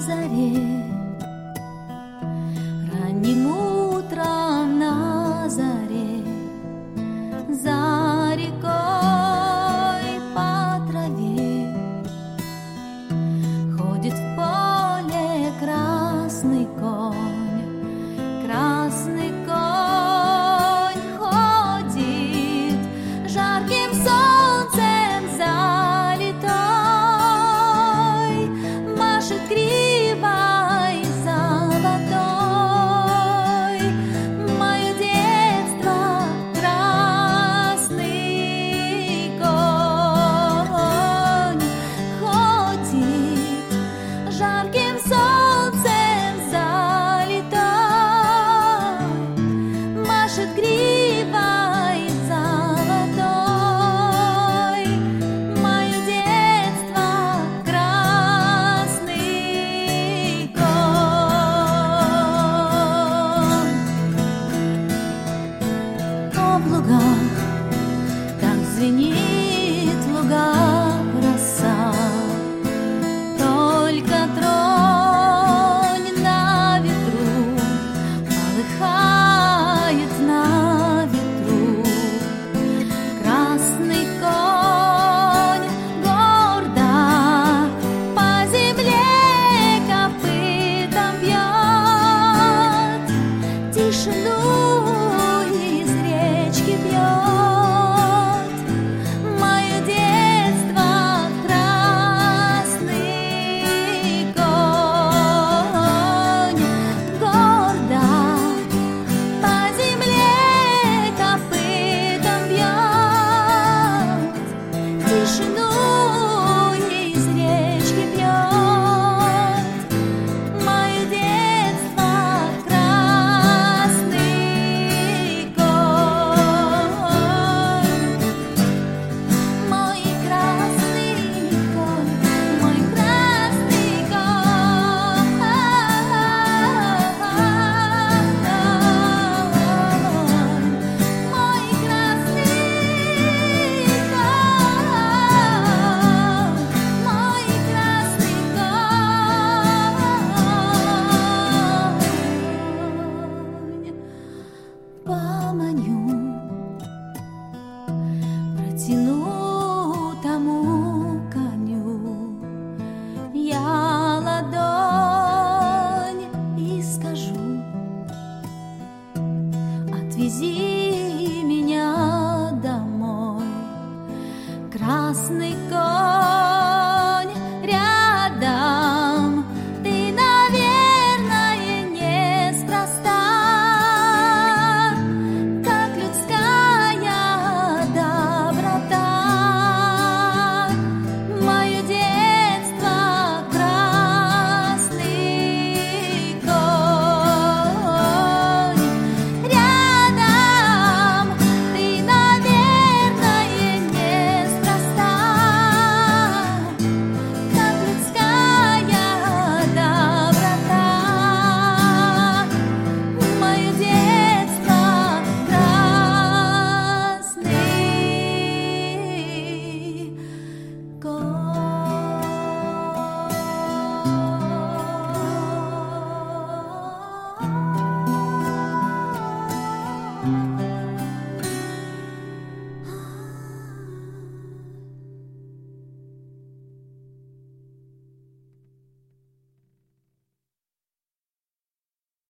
заре, ранним утром на заре, за рекой по траве ходит в поле красный конь, красный конь ходит, жарким солнцем залитой, машет гривой золотой. Мое детство — красный конь ходит, жарким солнцем залитой, машет гривой золотой. Мое детство — красный конь. То в лугах так звенит в лугах роса, только тронь на ветру, полыхает на ветру. Красный конь гордо по земле копытом бьет, тишину из речки пьет. Мое детство — красный конь гордо по земле копытом бьет, тишину из речки пьет. Мое детство — красный конь. Мой красный конь, мой красный конь, мой красный конь, мой красный конь. Поманю, протяну тому коню я ладонь и скажу: отвези